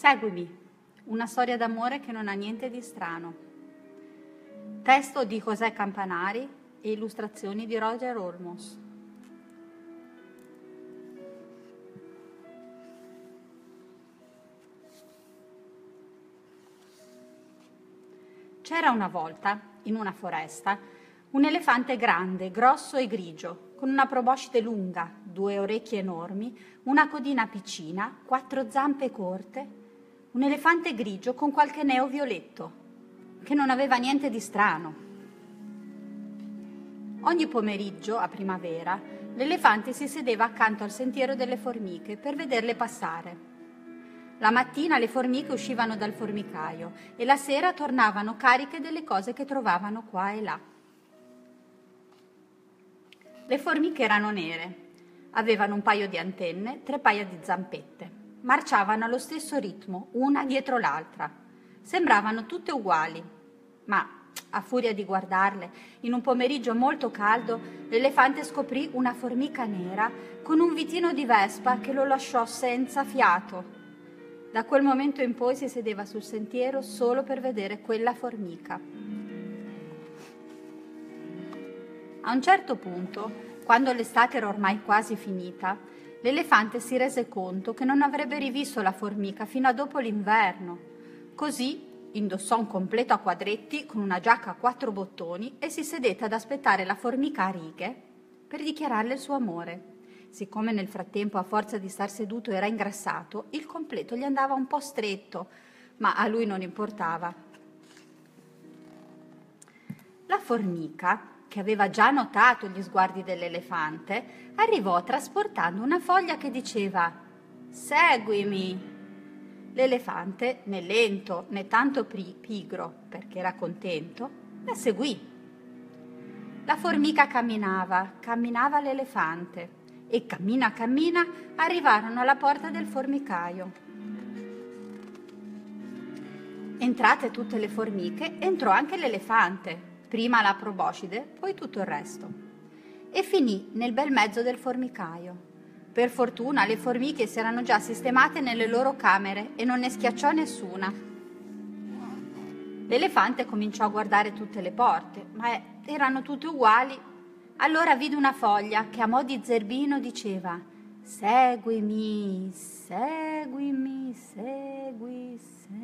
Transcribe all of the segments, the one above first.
Seguimi, una storia d'amore che non ha niente di strano. Testo di José Campanari e illustrazioni di Roger Olmos. C'era una volta, in una foresta, un elefante grande, grosso e grigio, con una proboscide lunga, 2 orecchie enormi, una codina piccina, 4 zampe corte, un elefante grigio con qualche neo violetto, che non aveva niente di strano. Ogni pomeriggio, a primavera, l'elefante si sedeva accanto al sentiero delle formiche per vederle passare. La mattina le formiche uscivano dal formicaio e la sera tornavano cariche delle cose che trovavano qua e là. Le formiche erano nere, avevano un paio di antenne, 3 paia di zampette. Marciavano allo stesso ritmo, una dietro l'altra. Sembravano tutte uguali, ma a furia di guardarle, in un pomeriggio molto caldo, l'elefante scoprì una formica nera con un vitino di vespa che lo lasciò senza fiato. Da quel momento in poi si sedeva sul sentiero solo per vedere quella formica. A un certo punto, quando l'estate era ormai quasi finita, l'elefante si rese conto che non avrebbe rivisto la formica fino a dopo l'inverno. Così indossò un completo a quadretti con una giacca a 4 bottoni e si sedette ad aspettare la formica a righe per dichiararle il suo amore. Siccome nel frattempo, a forza di star seduto, era ingrassato, il completo gli andava un po' stretto, ma a lui non importava. La formica, che aveva già notato gli sguardi dell'elefante, arrivò trasportando una foglia che diceva «Seguimi». L'elefante, né lento né tanto pigro, perché era contento, la seguì. La formica camminava l'elefante e cammina arrivarono alla porta del formicaio. Entrate tutte le formiche, entrò anche l'elefante. Prima la proboscide, poi tutto il resto. E finì nel bel mezzo del formicaio. Per fortuna le formiche si erano già sistemate nelle loro camere e non ne schiacciò nessuna. L'elefante cominciò a guardare tutte le porte, ma erano tutte uguali. Allora vide una foglia che a mo' di zerbino diceva «Seguimi, seguimi, segui,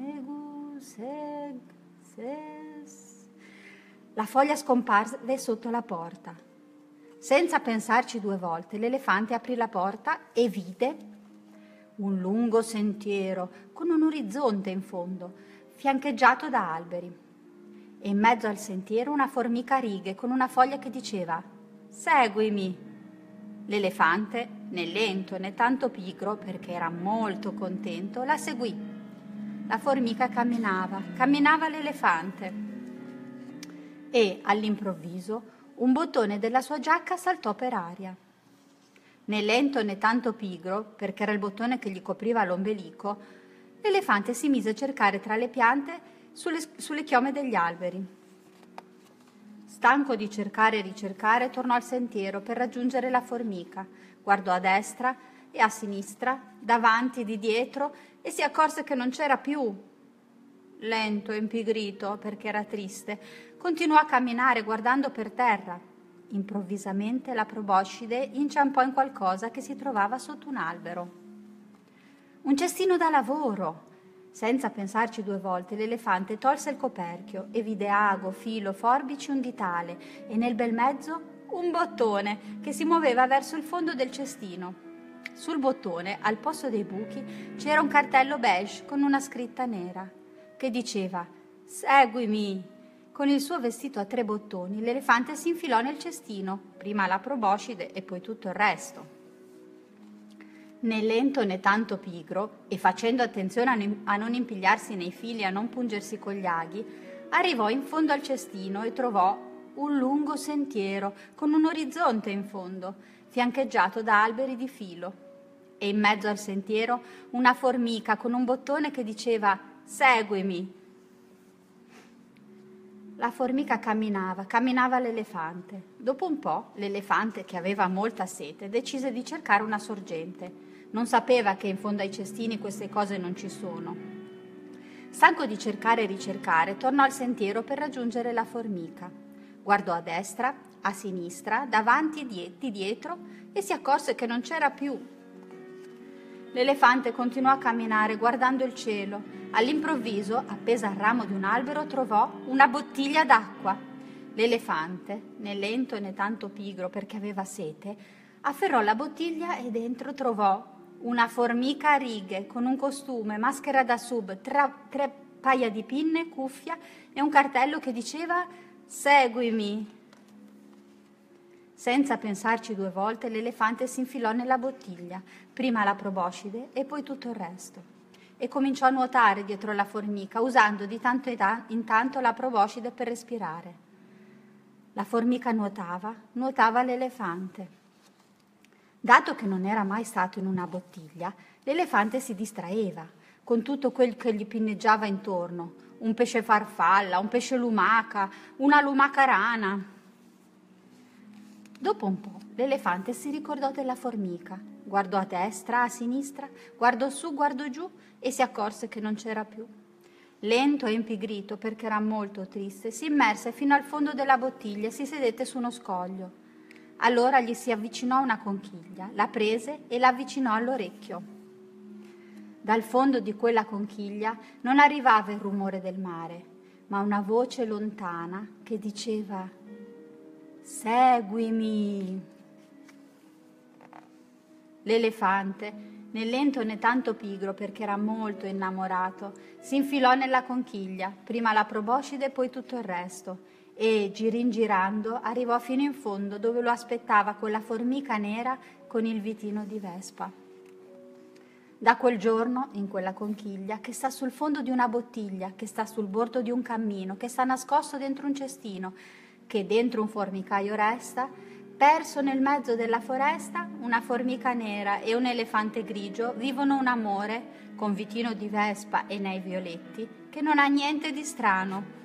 La foglia scomparve sotto la porta. Senza pensarci 2 volte, l'elefante aprì la porta e vide un lungo sentiero con un orizzonte in fondo, fiancheggiato da alberi. E in mezzo al sentiero una formica a righe con una foglia che diceva «Seguimi». L'elefante, né lento né tanto pigro, perché era molto contento, la seguì. La formica camminava l'elefante. E, all'improvviso, un bottone della sua giacca saltò per aria. Né lento né tanto pigro, perché era il bottone che gli copriva l'ombelico, l'elefante si mise a cercare tra le piante sulle chiome degli alberi. Stanco di cercare e ricercare, tornò al sentiero per raggiungere la formica. Guardò a destra e a sinistra, davanti, di dietro, e si accorse che non c'era più. Lento e impigrito, perché era triste, continuò a camminare guardando per terra. Improvvisamente la proboscide inciampò in qualcosa che si trovava sotto un albero. Un cestino da lavoro! Senza pensarci 2 volte, l'elefante tolse il coperchio e vide ago, filo, forbici, un ditale e nel bel mezzo un bottone che si muoveva verso il fondo del cestino. Sul bottone, al posto dei buchi, c'era un cartello beige con una scritta nera che diceva «Seguimi». Con il suo vestito a 3 bottoni, l'elefante si infilò nel cestino, prima la proboscide e poi tutto il resto. Né lento né tanto pigro, e facendo attenzione a non impigliarsi nei fili e a non pungersi con gli aghi, arrivò in fondo al cestino e trovò un lungo sentiero con un orizzonte in fondo, fiancheggiato da alberi di filo. E in mezzo al sentiero una formica con un bottone che diceva «Seguimi». La formica camminava l'elefante. Dopo un po', l'elefante, che aveva molta sete, decise di cercare una sorgente. Non sapeva che in fondo ai cestini queste cose non ci sono. Stanco di cercare e ricercare, tornò al sentiero per raggiungere la formica. Guardò a destra, a sinistra, davanti e di dietro e si accorse che non c'era più. L'elefante continuò a camminare guardando il cielo. All'improvviso, appesa al ramo di un albero, trovò una bottiglia d'acqua. L'elefante, né lento né tanto pigro perché aveva sete, afferrò la bottiglia e dentro trovò una formica a righe con un costume, maschera da sub, tre paia di pinne, cuffia e un cartello che diceva «Seguimi». Senza pensarci due volte, l'elefante si infilò nella bottiglia, prima la proboscide e poi tutto il resto, e cominciò a nuotare dietro la formica, usando di tanto in tanto la proboscide per respirare. La formica nuotava l'elefante. Dato che non era mai stato in una bottiglia, l'elefante si distraeva con tutto quel che gli pinneggiava intorno, un pesce farfalla, un pesce lumaca, una lumaca rana. Dopo un po' l'elefante si ricordò della formica, guardò a destra, a sinistra, guardò su, guardò giù e si accorse che non c'era più. Lento e impigrito perché era molto triste, si immerse fino al fondo della bottiglia e si sedette su uno scoglio. Allora gli si avvicinò una conchiglia, la prese e la avvicinò all'orecchio. Dal fondo di quella conchiglia non arrivava il rumore del mare, ma una voce lontana che diceva «Seguimi». L'elefante, né lento né tanto pigro perché era molto innamorato, si infilò nella conchiglia, prima la proboscide e poi tutto il resto, e, giringirando, arrivò fino in fondo dove lo aspettava quella formica nera con il vitino di vespa. Da quel giorno, in quella conchiglia, che sta sul fondo di una bottiglia, che sta sul bordo di un cammino, che sta nascosto dentro un cestino, che dentro un formicaio resta, perso nel mezzo della foresta, una formica nera e un elefante grigio vivono un amore, con vitino di vespa e nei violetti, che non ha niente di strano.